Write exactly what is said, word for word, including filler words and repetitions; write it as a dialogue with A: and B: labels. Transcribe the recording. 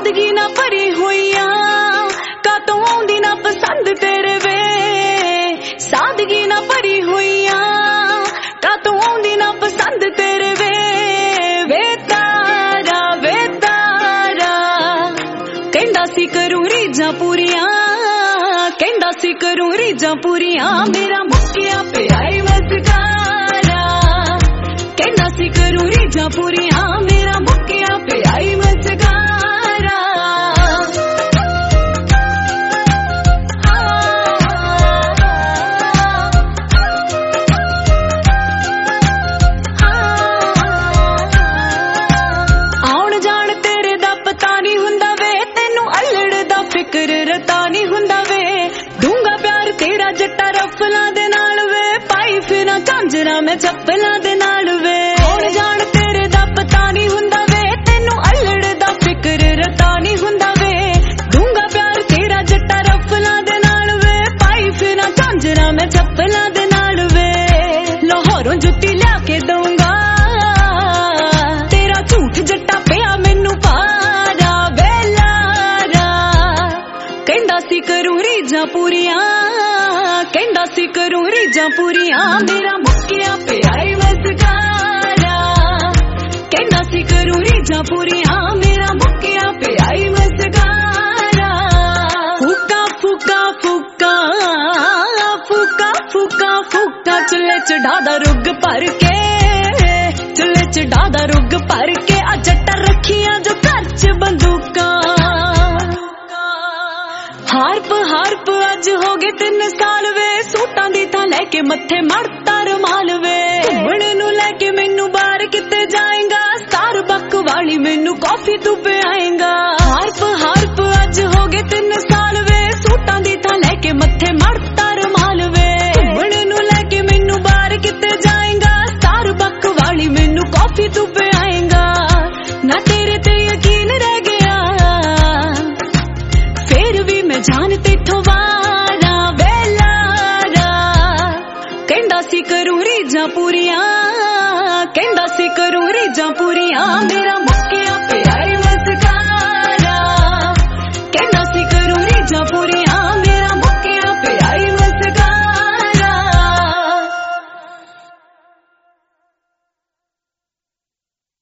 A: सादगी ना भरी हुईया का तू आउंदी ना पसंद तेरे वे सादगी ना भरी हुईया का तू आउंदी ना पसंद तेरे वे वे तारा वे तारा कहंदा सी करूं रीझां पूरियां कहंदा सी करूं रीझां पूरियां मेरा मुक्किया पिया ई मज़कारा कहंदा सी करूं रीझां पूरियां मेरा मुक्किया पिया ई मज़कारा आउण जाण तेरे दा पता नहीं हुंदा वे तैनू अल्लड़ दा फिक्र रता नहीं हुंदा वे दूंगा प्यार तेरा जट्टा रफलां दे नाल वे पाई फिरां झांजरां मैं चप्पलां दे नाल वे आउण जाण तेरे दा पता नहीं हुंदा वे तैनू अल्लड़ दा फिक्र रता नहीं हुंदा वे दूंगा प्यार तेरा जट्टा रफलां दे नाल वे पाई फिरां झांजरां मैं चप्पलां दे नाल वे लाहौरों जुत्ती लिया के दूंगा तेरा झूठ जट्टा पिया मैनू पारा वेलारा कहंदा सी करूं रीझां पूरियां कहंदा सी करूं रीझां पूरियां मेरा मुक्किया पिया ई मज़कारा कहंदा सी करूं रीझां पूरियां मेरा मुक्किया पिया ई मज़कारा फूका फूका फूका फूका फूका फूका चुल्हे च डादा रुग भर के चुल्हे च डादा रुग भर के आ जट्टा रखियां जो घर च बंदूकां हारप हारप अज हो गए तीन साल वे सूटां दी तां लैके मत्थे मड़ता रमाल वे घुम्मण नू लैके मैनू बाहर किते जाएगा स्टार बक वाली मैनू कॉफी तू पियाएगा हारप हारप अज हो गए तीन साल वे सूटां दी तां लैके मत्थे मड़ता रमाल वे घुम्मण नू लैके मैनू बाहर किते जाएगा स्टार बक वाली मैनू कॉफी तू पियाएगा ना तेरे ते यकीन रह गया फिर भी मैं जान तेथों वारा वेलारा कहंदा सी करूं रीझां पूरियां कहंदा सी करूं रीझां पूरियां मेरा